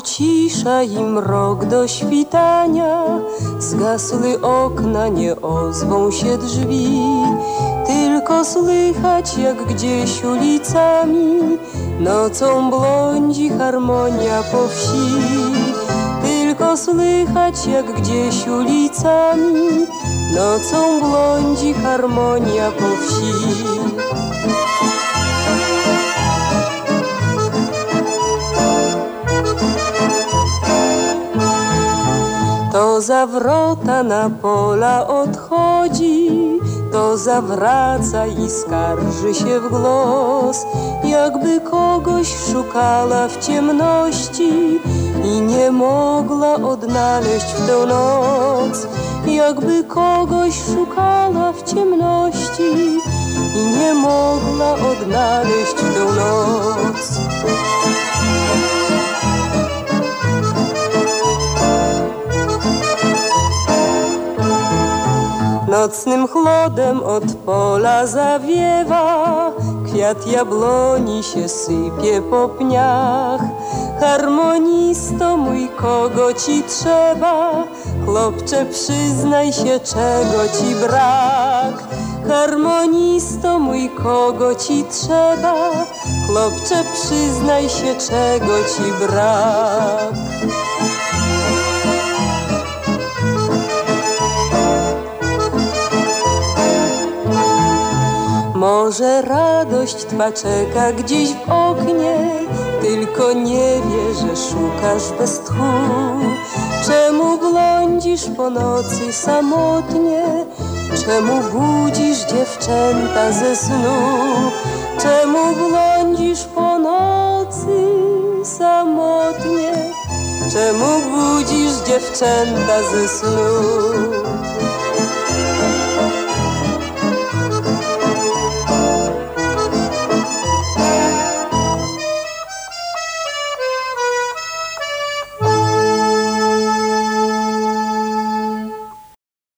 cisza i mrok do świtania, zgasły okna, nie ozwą się drzwi. Tylko słychać, jak gdzieś ulicami nocą blądzi harmonia po wsi. Tylko słychać, jak gdzieś ulicami nocą blądzi harmonia po wsi. To zawrota na pola odchodzi, to zawraca i skarży się w głos, jakby kogoś szukała w ciemności i nie mogła odnaleźć w tę noc. Jakby kogoś szukała w ciemności i nie mogła odnaleźć w tę noc. Nocnym chłodem od pola zawiewa, kwiat jabloni się sypie po pniach. Harmonisto mój, kogo ci trzeba? Chłopcze, przyznaj się, czego ci brak. Harmonisto mój, kogo ci trzeba? Chłopcze, przyznaj się, czego ci brak. Może radość twa czeka gdzieś w oknie, tylko nie wie, że szukasz bez tchu. Czemu blądzisz po nocy samotnie? Czemu budzisz dziewczęta ze snu? Czemu blądzisz po nocy samotnie? Czemu budzisz dziewczęta ze snu?